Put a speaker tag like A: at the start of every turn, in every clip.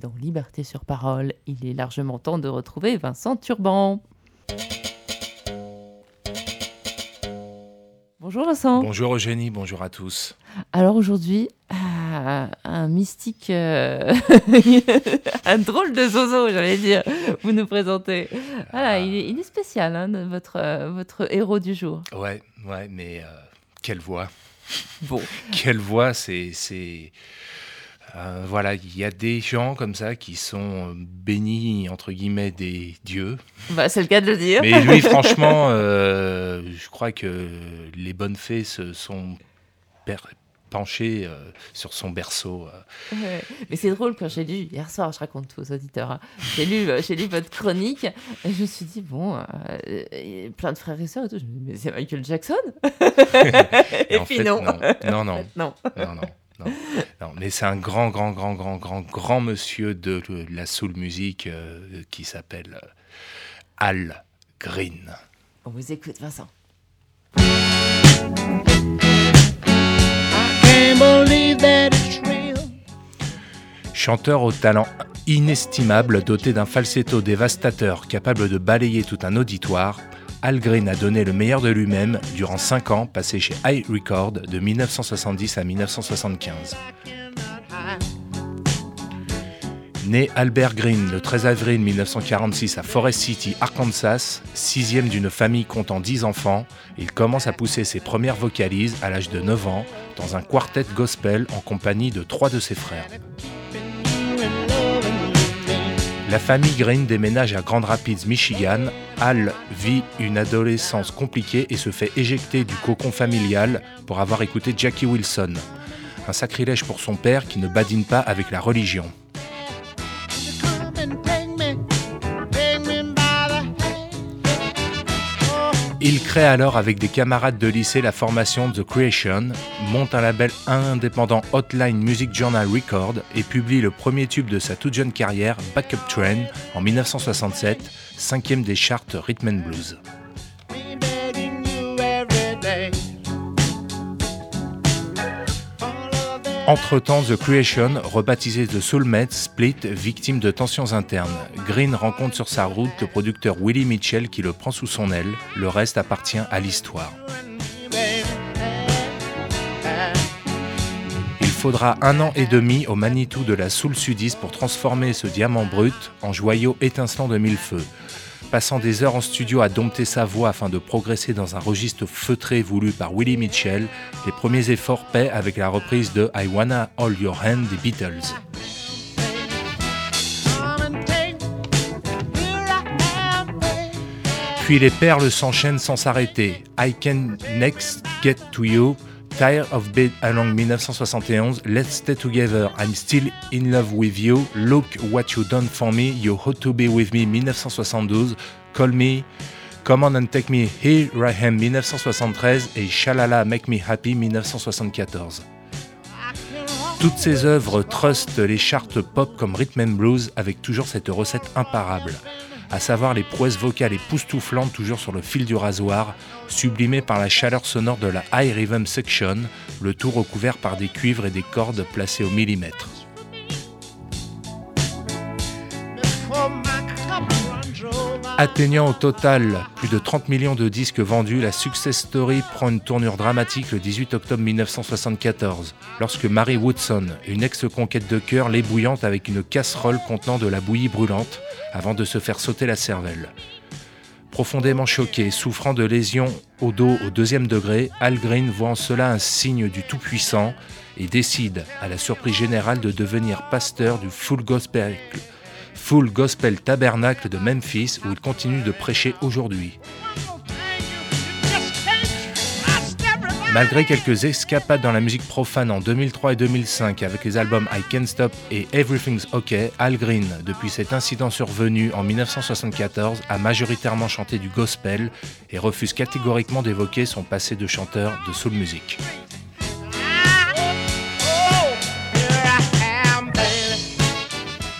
A: dans Liberté sur parole. Il est largement temps de retrouver Vincent Turban. Bonjour Vincent.
B: Bonjour Eugénie, bonjour à tous.
A: Alors aujourd'hui, un mystique, un drôle de zozo, j'allais dire, vous nous présentez. Voilà, il est spécial, hein, votre héros du jour.
B: Ouais, mais quelle voix.
A: Bon.
B: Quelle voix, c'est voilà, il y a des gens comme ça qui sont bénis, entre guillemets, des dieux.
A: Bah, c'est le cas de le dire.
B: Mais lui, franchement, je crois que les bonnes fées se sont penchées sur son berceau.
A: Ouais. Mais c'est drôle, quand j'ai lu, hier soir, je raconte tout aux auditeurs, hein, j'ai lu votre chronique, et je me suis dit, bon, plein de frères et sœurs et tout, je me dis, mais c'est Michael Jackson. Et puis
B: fait,
A: non.
B: Non, mais c'est un grand monsieur de la soul music qui s'appelle Al Green.
A: On vous écoute, Vincent.
B: Chanteur au talent inestimable, doté d'un falsetto dévastateur capable de balayer tout un auditoire, Al Green a donné le meilleur de lui-même durant 5 ans passés chez Hi Record de 1970 à 1975. Né Albert Green le 13 avril 1946 à Forest City, Arkansas, sixième d'une famille comptant 10 enfants, il commence à pousser ses premières vocalises à l'âge de 9 ans dans un quartet gospel en compagnie de 3 de ses frères. La famille Green déménage à Grand Rapids, Michigan. Al vit une adolescence compliquée et se fait éjecter du cocon familial pour avoir écouté Jackie Wilson. Un sacrilège pour son père qui ne badine pas avec la religion. Il crée alors avec des camarades de lycée la formation The Creation, monte un label indépendant Hotline Music Journal Record et publie le premier tube de sa toute jeune carrière, Backup Train, en 1967, 5e des charts Rhythm and Blues. Entre-temps, The Creation, rebaptisé The Soulmates, split, victime de tensions internes. Green rencontre sur sa route le producteur Willie Mitchell qui le prend sous son aile. Le reste appartient à l'histoire. Il faudra 1 an et demi au Manitou de la soul sudiste pour transformer ce diamant brut en joyau étincelant de mille feux. Passant des heures en studio à dompter sa voix afin de progresser dans un registre feutré voulu par Willie Mitchell, les premiers efforts paient avec la reprise de I Wanna Hold Your Hand des Beatles. Puis les perles s'enchaînent sans s'arrêter. I Can Next Get to You, Tired of Being Along 1971, Let's Stay Together, I'm Still in Love with You, Look What You Done for Me, You Ought to Be With Me 1972, Call Me, Come On and Take Me, Here I Am 1973 et Shalala Make Me Happy 1974. Toutes ces œuvres trustent les charts pop comme Rhythm and Blues avec toujours cette recette imparable, à savoir les prouesses vocales époustouflantes toujours sur le fil du rasoir, sublimées par la chaleur sonore de la high rhythm section, le tout recouvert par des cuivres et des cordes placées au millimètre. Atteignant au total plus de 30 millions de disques vendus, la Success Story prend une tournure dramatique le 18 octobre 1974, lorsque Mary Woodson, une ex-conquête de cœur, l'ébouillante avec une casserole contenant de la bouillie brûlante, avant de se faire sauter la cervelle. Profondément choqué, souffrant de lésions au dos au 2e degré, Al Green voit en cela un signe du Tout-Puissant et décide, à la surprise générale, de devenir pasteur du Full Gospel Tabernacle de Memphis, où il continue de prêcher aujourd'hui. Malgré quelques escapades dans la musique profane en 2003 et 2005 avec les albums I Can't Stop et Everything's OK, Al Green, depuis cet incident survenu en 1974, a majoritairement chanté du gospel et refuse catégoriquement d'évoquer son passé de chanteur de soul music.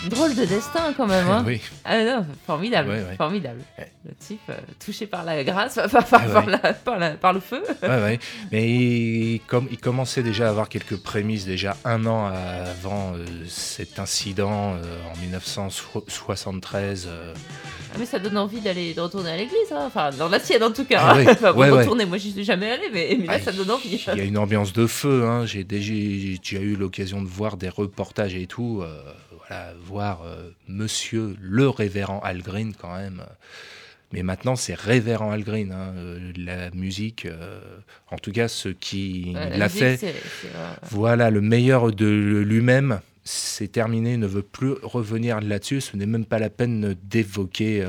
A: Drôle de destin quand même, hein.
B: Oui.
A: Ah non, formidable,
B: Ouais, ouais.
A: formidable.
B: Ouais.
A: Le type touché par la grâce, par le feu.
B: Ouais. Mais il commençait déjà à avoir quelques prémices, déjà un an avant cet incident en 1973.
A: Ah, mais ça donne envie de retourner à l'église, hein. Enfin dans la sienne en tout cas.
B: Ah oui,
A: Enfin,
B: ouais.
A: retourner, moi j'y suis jamais allée, mais là ça donne envie.
B: Il y a une ambiance de feu, hein. J'ai déjà eu l'occasion de voir des reportages et tout. Voilà, voir monsieur le révérend Al Green quand même. Mais maintenant, c'est révérend Al Green. Hein. La musique, en tout cas, ce qui
A: La
B: l'a
A: musique,
B: fait, voilà, le meilleur de lui-même, c'est terminé, ne veut plus revenir là-dessus. Ce n'est même pas la peine d'évoquer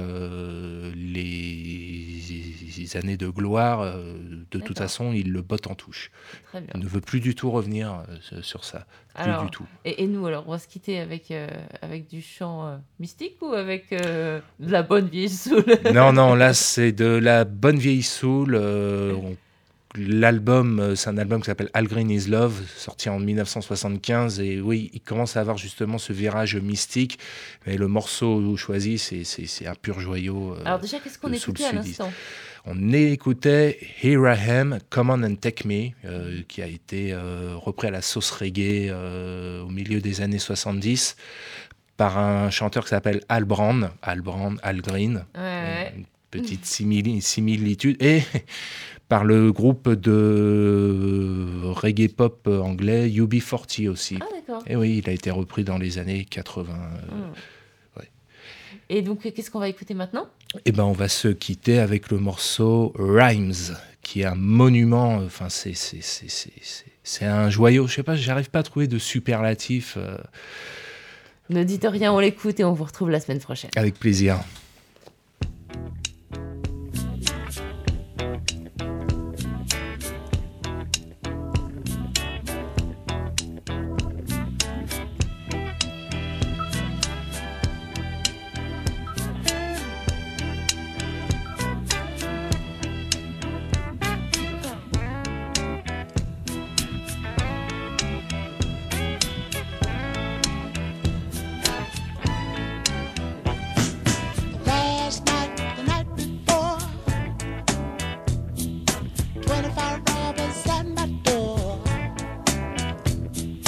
B: les années de gloire. De toute façon, il le botte en touche.
A: Très bien.
B: Il ne veut plus du tout revenir sur ça. Plus
A: Alors,
B: du tout.
A: Et nous, alors, on va se quitter avec du chant mystique ou avec de la bonne vieille soul?
B: Non, là, c'est de la bonne vieille soul. L'album, c'est un album qui s'appelle Al Green Is Love, sorti en 1975. Et oui, il commence à avoir justement ce virage mystique. Mais le morceau choisi, c'est un pur joyau.
A: Alors déjà, qu'est-ce qu'on écoutait à l'instant?
B: On écoutait Here I Am, Come On and Take Me, qui a été repris à la sauce reggae au milieu des années 70 par un chanteur qui s'appelle Al Green.
A: Ouais.
B: Une petite similitude. Et par le groupe de reggae pop anglais UB40 aussi.
A: Ah d'accord.
B: Et oui, il a été repris dans les années 80. Ouais.
A: Et donc, qu'est-ce qu'on va écouter maintenant?
B: Eh ben, on va se quitter avec le morceau Rhymes, qui est un monument. Enfin, c'est un joyau. Je sais pas, j'arrive pas à trouver de superlatif.
A: Ne dites rien, on l'écoute et on vous retrouve la semaine prochaine.
B: Avec plaisir.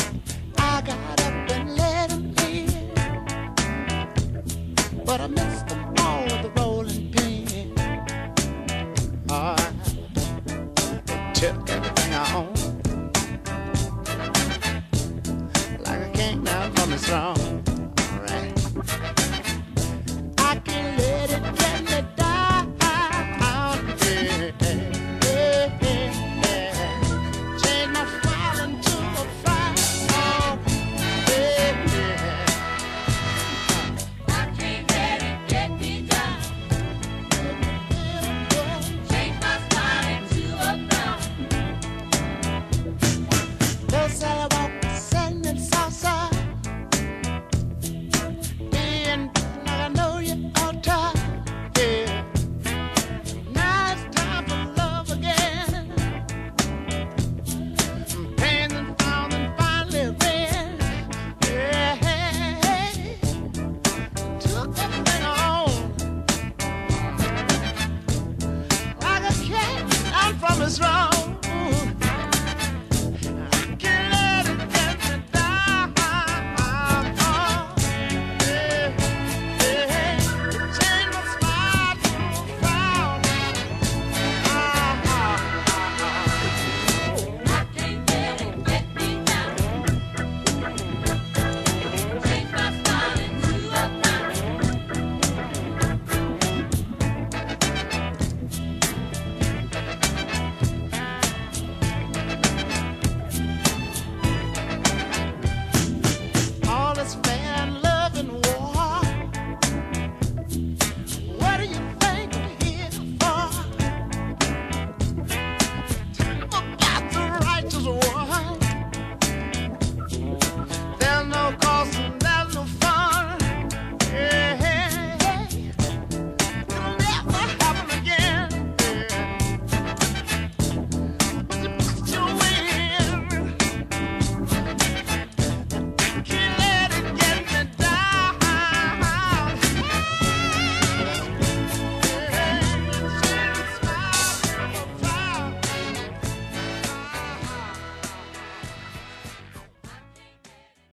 B: But I missed